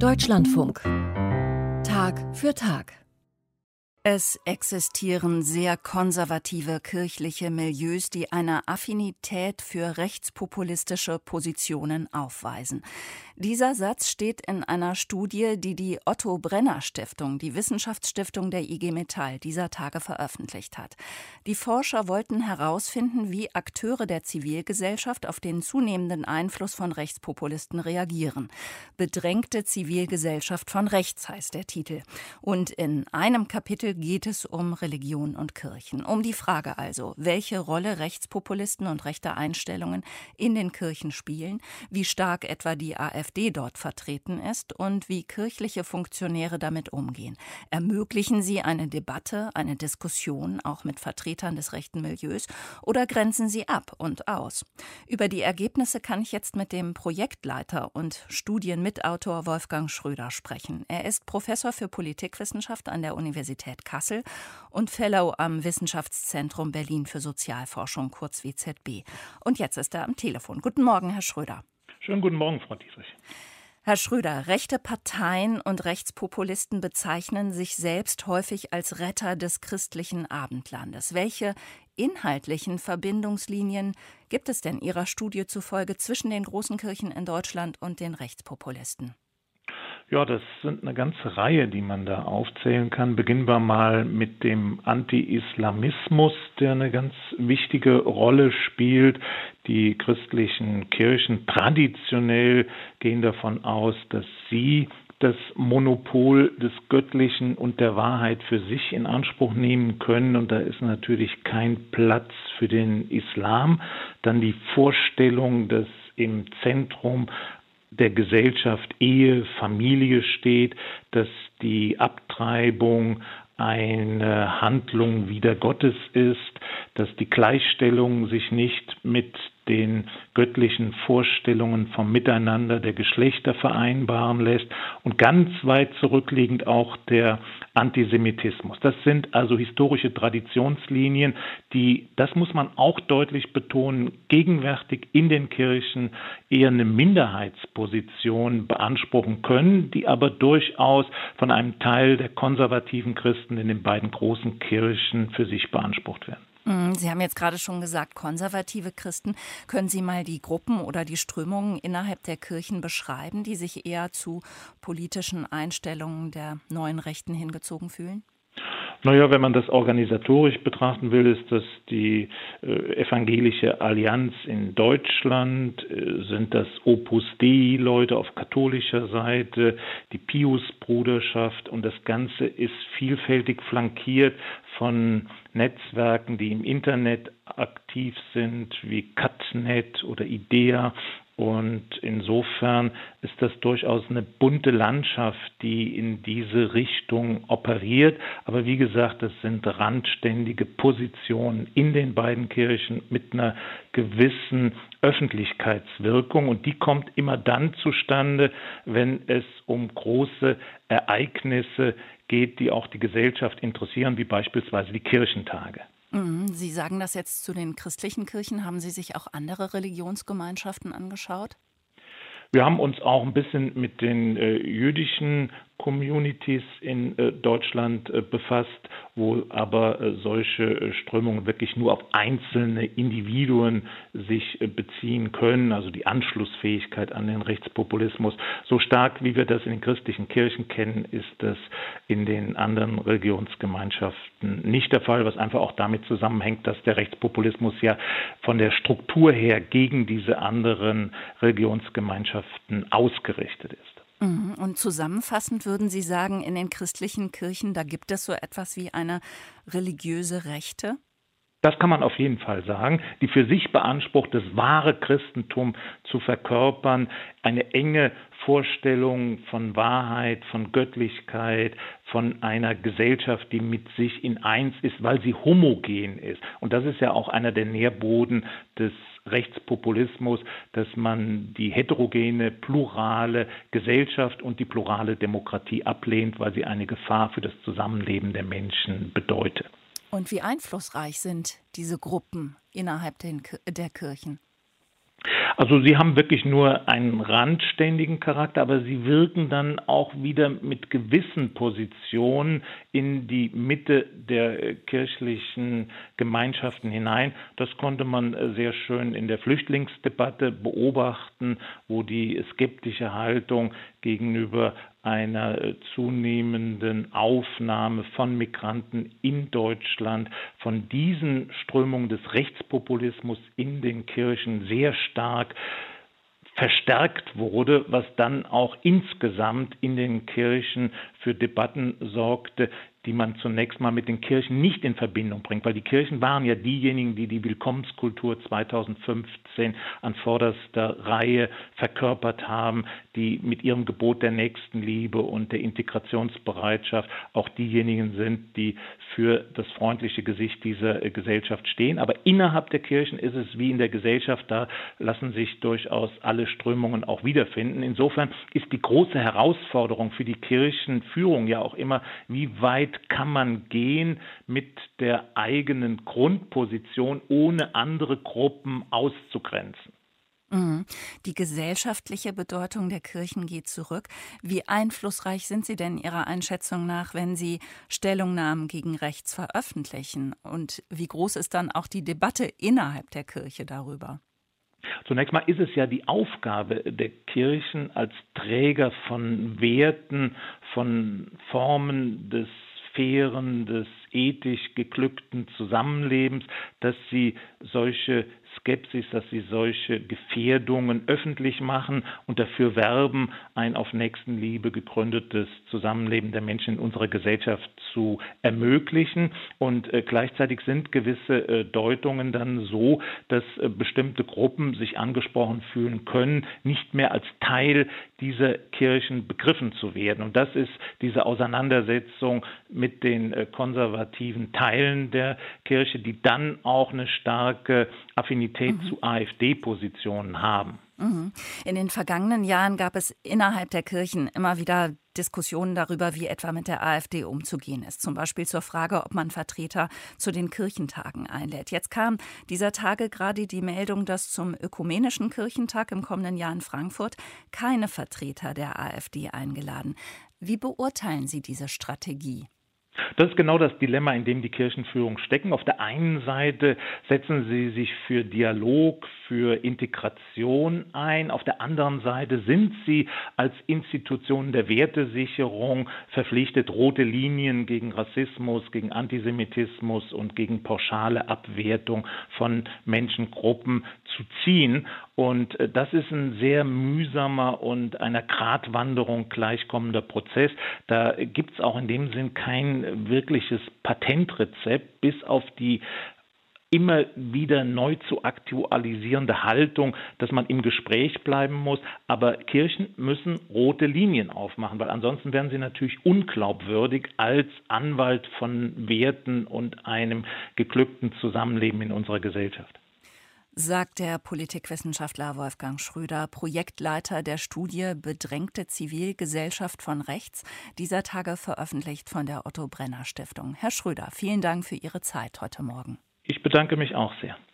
Deutschlandfunk. Tag für Tag. Es existieren sehr konservative kirchliche Milieus, die eine Affinität für rechtspopulistische Positionen aufweisen. Dieser Satz steht in einer Studie, die die Otto-Brenner-Stiftung, die Wissenschaftsstiftung der IG Metall, dieser Tage veröffentlicht hat. Die Forscher wollten herausfinden, wie Akteure der Zivilgesellschaft auf den zunehmenden Einfluss von Rechtspopulisten reagieren. Bedrängte Zivilgesellschaft von rechts heißt der Titel. Und in einem Kapitel geht es um Religion und Kirchen. Um die Frage also, welche Rolle Rechtspopulisten und rechte Einstellungen in den Kirchen spielen, wie stark etwa die AfD dort vertreten ist und wie kirchliche Funktionäre damit umgehen. Ermöglichen sie eine Debatte, eine Diskussion, auch mit Vertretern des rechten Milieus, oder grenzen sie ab und aus? Über die Ergebnisse kann ich jetzt mit dem Projektleiter und Studienmitautor Wolfgang Schröder sprechen. Er ist Professor für Politikwissenschaft an der Universität Kassel und Fellow am Wissenschaftszentrum Berlin für Sozialforschung, kurz WZB. Und jetzt ist er am Telefon. Guten Morgen, Herr Schröder. Schönen guten Morgen, Frau Dietrich. Herr Schröder, rechte Parteien und Rechtspopulisten bezeichnen sich selbst häufig als Retter des christlichen Abendlandes. Welche inhaltlichen Verbindungslinien gibt es denn Ihrer Studie zufolge zwischen den großen Kirchen in Deutschland und den Rechtspopulisten? Ja, das sind eine ganze Reihe, die man da aufzählen kann. Beginnen wir mal mit dem Anti-Islamismus, der eine ganz wichtige Rolle spielt. Die christlichen Kirchen traditionell gehen davon aus, dass sie das Monopol des Göttlichen und der Wahrheit für sich in Anspruch nehmen können. Und da ist natürlich kein Platz für den Islam. Dann die Vorstellung, dass im Zentrum der Gesellschaft Ehe, Familie steht, dass die Abtreibung eine Handlung wider Gottes ist, dass die Gleichstellung sich nicht mit den göttlichen Vorstellungen vom Miteinander der Geschlechter vereinbaren lässt und ganz weit zurückliegend auch der Antisemitismus. Das sind also historische Traditionslinien, die, das muss man auch deutlich betonen, gegenwärtig in den Kirchen eher eine Minderheitsposition beanspruchen können, die aber durchaus von einem Teil der konservativen Christen in den beiden großen Kirchen für sich beansprucht werden. Sie haben jetzt gerade schon gesagt, konservative Christen. Können Sie mal die Gruppen oder die Strömungen innerhalb der Kirchen beschreiben, die sich eher zu politischen Einstellungen der neuen Rechten hingezogen fühlen? Naja, wenn man das organisatorisch betrachten will, ist das die Evangelische Allianz in Deutschland, sind das Opus Dei-Leute auf katholischer Seite, die Pius-Bruderschaft, und das Ganze ist vielfältig flankiert von Netzwerken, die im Internet aktiv sind, wie Catnet oder Idea. Und insofern ist das durchaus eine bunte Landschaft, die in diese Richtung operiert. Aber wie gesagt, das sind randständige Positionen in den beiden Kirchen mit einer gewissen Öffentlichkeitswirkung. Und die kommt immer dann zustande, wenn es um große Ereignisse geht, die auch die Gesellschaft interessieren, wie beispielsweise die Kirchentage. Sie sagen das jetzt zu den christlichen Kirchen. Haben Sie sich auch andere Religionsgemeinschaften angeschaut? Wir haben uns auch ein bisschen mit den jüdischen Communities in Deutschland befasst, wo aber solche Strömungen wirklich nur auf einzelne Individuen sich beziehen können, also die Anschlussfähigkeit an den Rechtspopulismus. So stark, wie wir das in den christlichen Kirchen kennen, ist das in den anderen Religionsgemeinschaften nicht der Fall, was einfach auch damit zusammenhängt, dass der Rechtspopulismus ja von der Struktur her gegen diese anderen Religionsgemeinschaften ausgerichtet ist. Und zusammenfassend würden Sie sagen, in den christlichen Kirchen, da gibt es so etwas wie eine religiöse Rechte? Das kann man auf jeden Fall sagen, die für sich beansprucht, das wahre Christentum zu verkörpern, eine enge Vorstellung von Wahrheit, von Göttlichkeit, von einer Gesellschaft, die mit sich in eins ist, weil sie homogen ist. Und das ist ja auch einer der Nährboden des Rechtspopulismus, dass man die heterogene, plurale Gesellschaft und die plurale Demokratie ablehnt, weil sie eine Gefahr für das Zusammenleben der Menschen bedeutet. Und wie einflussreich sind diese Gruppen innerhalb der Kirchen? Also sie haben wirklich nur einen randständigen Charakter, aber sie wirken dann auch wieder mit gewissen Positionen in die Mitte der kirchlichen Gemeinschaften hinein. Das konnte man sehr schön in der Flüchtlingsdebatte beobachten, wo die skeptische Haltung gegenüber einer zunehmenden Aufnahme von Migranten in Deutschland, von diesen Strömungen des Rechtspopulismus in den Kirchen sehr stark verstärkt wurde, was dann auch insgesamt in den Kirchen für Debatten sorgte, die man zunächst mal mit den Kirchen nicht in Verbindung bringt, weil die Kirchen waren ja diejenigen, die die Willkommenskultur 2015 an vorderster Reihe verkörpert haben, die mit ihrem Gebot der Nächstenliebe und der Integrationsbereitschaft auch diejenigen sind, die für das freundliche Gesicht dieser Gesellschaft stehen. Aber innerhalb der Kirchen ist es wie in der Gesellschaft, da lassen sich durchaus alle Strömungen auch wiederfinden. Insofern ist die große Herausforderung für die Kirchenführung ja auch immer, wie weit kann man gehen mit der eigenen Grundposition, ohne andere Gruppen auszugrenzen. Die gesellschaftliche Bedeutung der Kirchen geht zurück. Wie einflussreich sind sie denn Ihrer Einschätzung nach, wenn Sie Stellungnahmen gegen rechts veröffentlichen? Und wie groß ist dann auch die Debatte innerhalb der Kirche darüber? Zunächst mal ist es ja die Aufgabe der Kirchen als Träger von Werten, von Formen des fairen, des ethisch geglückten Zusammenlebens, dass sie solche Skepsis, dass sie solche Gefährdungen öffentlich machen und dafür werben, ein auf Nächstenliebe gegründetes Zusammenleben der Menschen in unserer Gesellschaft zu ermöglichen. Und gleichzeitig sind gewisse Deutungen dann so, dass bestimmte Gruppen sich angesprochen fühlen können, nicht mehr als Teil dieser Kirchen begriffen zu werden. Und das ist diese Auseinandersetzung mit den konservativen Teilen der Kirche, die dann auch eine starke Affinität zu AfD-Positionen haben. In den vergangenen Jahren gab es innerhalb der Kirchen immer wieder Diskussionen darüber, wie etwa mit der AfD umzugehen ist. Zum Beispiel zur Frage, ob man Vertreter zu den Kirchentagen einlädt. Jetzt kam dieser Tage gerade die Meldung, dass zum Ökumenischen Kirchentag im kommenden Jahr in Frankfurt keine Vertreter der AfD eingeladen. Wie beurteilen Sie diese Strategie? Das ist genau das Dilemma, in dem die Kirchenführung stecken. Auf der einen Seite setzen sie sich für Dialog, für Integration ein. Auf der anderen Seite sind sie als Institution der Wertesicherung verpflichtet, rote Linien gegen Rassismus, gegen Antisemitismus und gegen pauschale Abwertung von Menschengruppen zu ziehen. Und das ist ein sehr mühsamer und einer Gratwanderung gleichkommender Prozess. Da gibt es auch in dem Sinn kein wirkliches Patentrezept, bis auf die immer wieder neu zu aktualisierende Haltung, dass man im Gespräch bleiben muss. Aber Kirchen müssen rote Linien aufmachen, weil ansonsten werden sie natürlich unglaubwürdig als Anwalt von Werten und einem geglückten Zusammenleben in unserer Gesellschaft. Sagt der Politikwissenschaftler Wolfgang Schröder, Projektleiter der Studie Bedrängte Zivilgesellschaft von Rechts, dieser Tage veröffentlicht von der Otto Brenner Stiftung. Herr Schröder, vielen Dank für Ihre Zeit heute Morgen. Ich bedanke mich auch sehr.